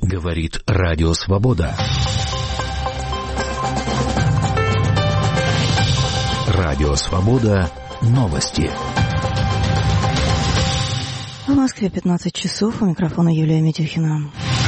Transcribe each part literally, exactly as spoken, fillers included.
Говорит Радио Свобода. Радио Свобода. Новости. В Москве пятнадцать часов. У микрофона Юлия Митюхина.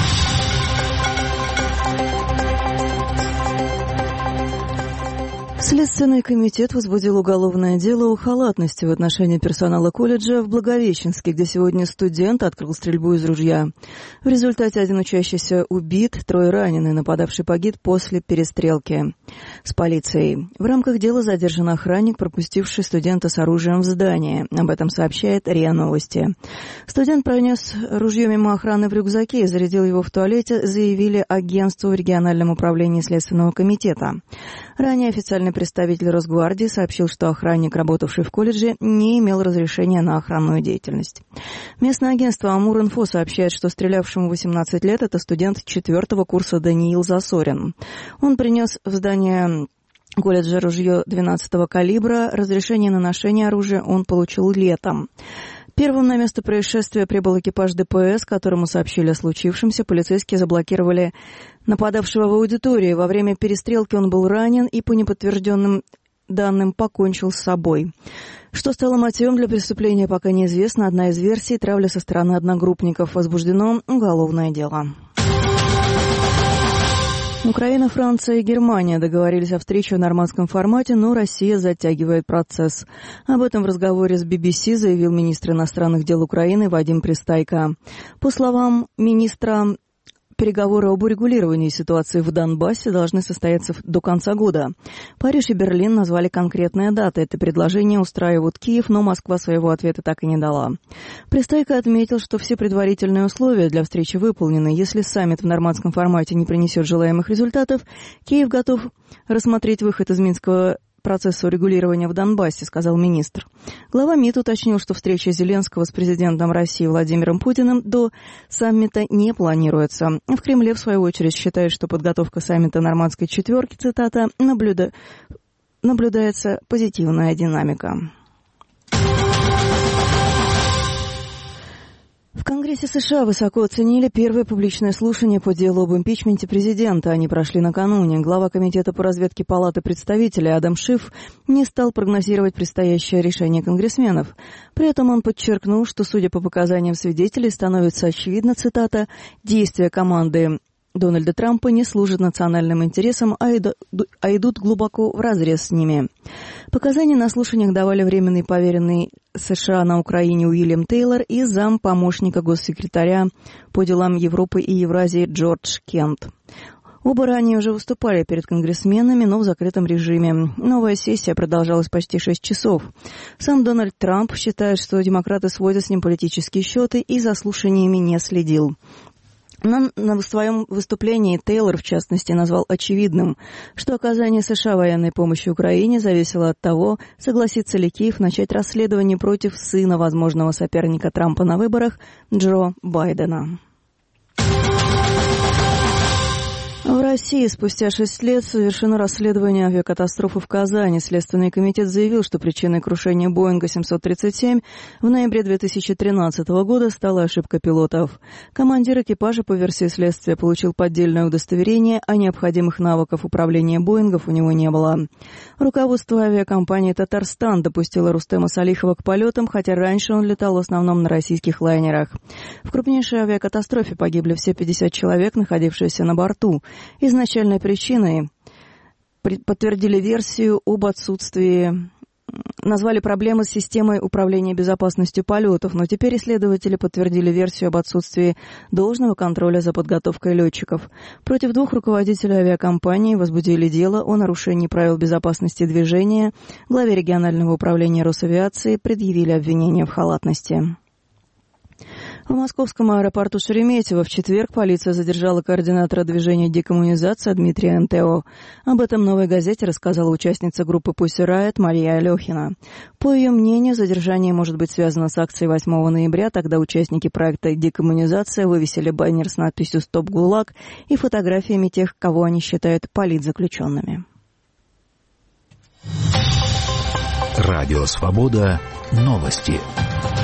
Следственный комитет возбудил уголовное дело о халатности в отношении персонала колледжа в Благовещенске, где сегодня студент открыл стрельбу из ружья. В результате один учащийся убит, трое ранены, нападавший погиб после перестрелки с полицией. В рамках дела задержан охранник, пропустивший студента с оружием в здание. Об этом сообщает РИА Новости. Студент пронес ружье мимо охраны в рюкзаке и зарядил его в туалете, заявили агентству в региональном управлении Следственного комитета. Ранее официальный представитель Росгвардии сообщил, что охранник, работавший в колледже, не имел разрешения на охранную деятельность. Местное агентство Амур-Инфо сообщает, что стрелявшему восемнадцать лет это студент четвертого курса Даниил Засорин. Он принес в здание колледжа ружье двенадцатого калибра. Разрешение на ношение оружия он получил летом. Первым на место происшествия прибыл экипаж ДПС, которому сообщили о случившемся. Полицейские заблокировали нападавшего в аудитории. Во время перестрелки он был ранен и, по неподтвержденным данным, покончил с собой. Что стало мотивом для преступления, пока неизвестно. Одна из версий — травля со стороны одногруппников. Возбуждено уголовное дело. Украина, Франция и Германия договорились о встрече в нормандском формате, но Россия затягивает процесс. Об этом в разговоре с би би си заявил министр иностранных дел Украины Вадим Пристайко. По словам министра, переговоры об урегулировании ситуации в Донбассе должны состояться до конца года. Париж и Берлин назвали конкретные даты. Это предложение устраивают Киев, но Москва своего ответа так и не дала. Пристайко отметил, что все предварительные условия для встречи выполнены. Если саммит в нормандском формате не принесет желаемых результатов, Киев готов рассмотреть выход из Минского процесса урегулирования в Донбассе, сказал министр. Глава МИД уточнил, что встреча Зеленского с президентом России Владимиром Путиным до саммита не планируется. В Кремле, в свою очередь, считают, что подготовка саммита нормандской четверки, цитата, наблюда... наблюдается позитивная динамика. В Конгрессе США высоко оценили первое публичное слушание по делу об импичменте президента. Они прошли накануне. Глава Комитета по разведке Палаты представителей Адам Шиф не стал прогнозировать предстоящее решение конгрессменов. При этом он подчеркнул, что, судя по показаниям свидетелей, становится очевидно, цитата, «действия команды Дональда Трампа не служат национальным интересам, а, иду, а идут глубоко вразрез с ними». Показания на слушаниях давали временный поверенный США на Украине Уильям Тейлор и зам помощника госсекретаря по делам Европы и Евразии Джордж Кент. Оба ранее уже выступали перед конгрессменами, но в закрытом режиме. Новая сессия продолжалась почти шесть часов. Сам Дональд Трамп считает, что демократы сводят с ним политические счеты и за слушаниями не следил. Но в своем выступлении Тейлор, в частности, назвал очевидным, что оказание США военной помощи Украине зависело от того, согласится ли Киев начать расследование против сына возможного соперника Трампа на выборах Джо Байдена. В России спустя шесть лет совершено расследование авиакатастрофы в Казани. Следственный комитет заявил, что причиной крушения Боинга семьсот тридцать семь в ноябре две тысячи тринадцатого года стала ошибка пилотов. Командир экипажа, по версии следствия, получил поддельное удостоверение, а необходимых навыков управления Боингов у него не было. Руководство авиакомпании «Татарстан» допустило Рустема Салихова к полетам, хотя раньше он летал в основном на российских лайнерах. В крупнейшей авиакатастрофе погибли все пятьдесят человек, находившиеся на борту. Изначальной причиной подтвердили версию об отсутствии, назвали проблемы с системой управления безопасностью полетов, но теперь исследователи подтвердили версию об отсутствии должного контроля за подготовкой летчиков. Против двух руководителей авиакомпании возбудили дело о нарушении правил безопасности движения. Главе регионального управления Росавиации предъявили обвинение в халатности. В московском аэропорту Шереметьево в четверг полиция задержала координатора движения «Декоммунизация» Дмитрия эн тэ о. Об этом «Новой газете» рассказала участница группы Pussy Riot Мария Алехина. По ее мнению, задержание может быть связано с акцией восьмого ноября. Тогда участники проекта «Декоммунизация» вывесили баннер с надписью «Стоп ГУЛАГ» и фотографиями тех, кого они считают политзаключенными. Радио Свобода. Новости.